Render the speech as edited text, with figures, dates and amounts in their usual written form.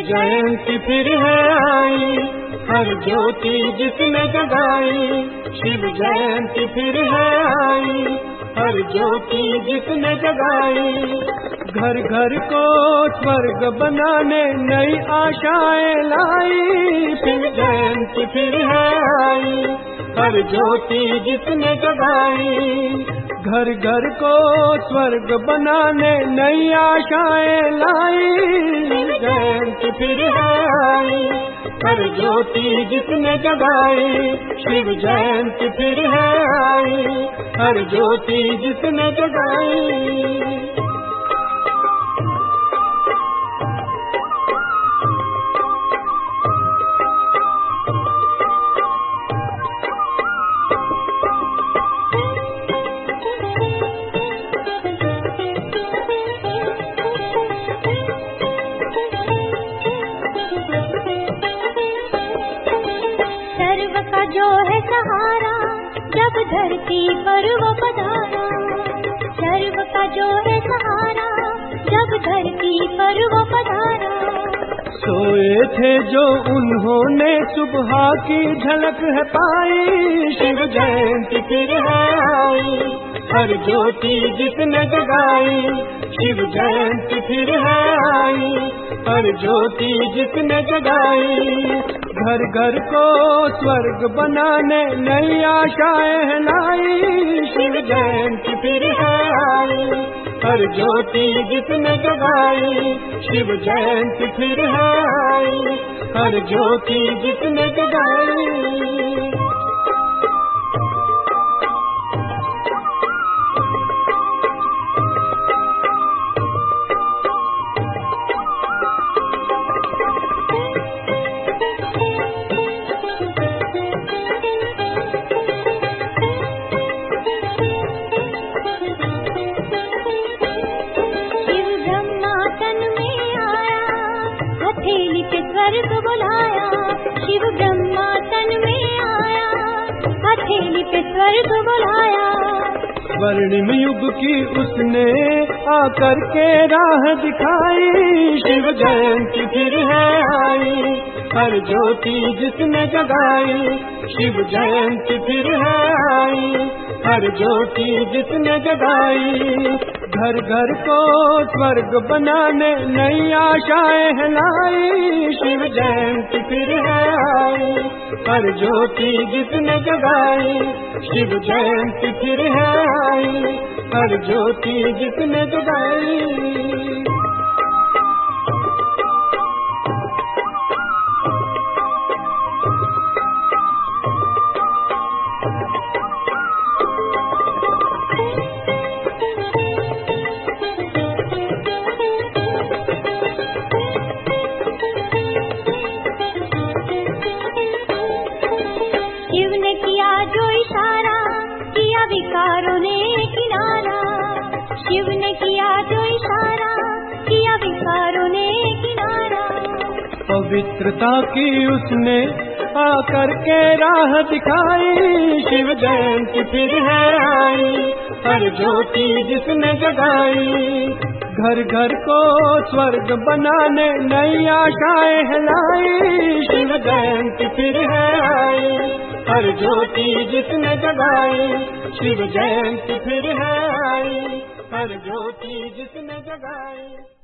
जयंती फिर है आई, हर ज्योति जिसने जगाई। शिव जयंती फिर है आई, हर ज्योति जिसने जगाई। घर घर को स्वर्ग बनाने नई आशाएं लाई। शिव जयंती फिर है आई, हर ज्योति जिसने जगाई। घर घर को स्वर्ग बनाने नई आशाएं लाई। शिव जयंती फिर है आई, हर ज्योति जिसने जगाई। शिव जयंती फिर है आई, हर ज्योति जिसने जगाई। जो है सहारा जब धरती पर वो पधारा। सर्व का जो है सहारा जब धरती पर वो पधारा। सोए थे जो उन्होंने सुबह की झलक है पाई। शिव जयंती फिर है आई, हर ज्योति जिसने जगाई। शिव जयंती फिर है आई, हर ज्योति जिसने जगाई। घर घर को स्वर्ग बनाने नई आशाएं लाई। शिव जयंती फिर है आई, हर ज्योति जिसने जगाई। शिव जयंती फिर है आई, हर ज्योति जिसने जगाई। स्वर्ग बुलाया, शिव ब्रह्मा तन में आया, हथेली पे स्वर्ग बुलाया। स्वर्णिम युग की उसने आकर के राह दिखाई। शिव जयंती फिर है आई, हर ज्योति जिसने जगाई। शिव जयंती फिर है आई, हर ज्योति जिसने जगाई। घर घर को स्वर्ग बनाने नई आशाएं लाई। शिव जयंती फिर है आई, हर ज्योति जिसने जगाई। शिव जयंती फिर है आई, हर ज्योति जिसने जगाई। शिव ने किया जो इशारा, किया विकारों ने किनारा। शिव ने किया जो इशारा, किया विकारों ने किनारा। पवित्रता की उसने आकर के राह दिखाई। शिव जयंती फिर है आई, हर ज्योति जिसने जगाई। घर घर को स्वर्ग बनाने नई आशाएं लाई। शिव जयंती फिर है आई, हर ज्योति जिसने जगाई। शिव जयंती फिर है आई, हर ज्योति जिसने जगाई।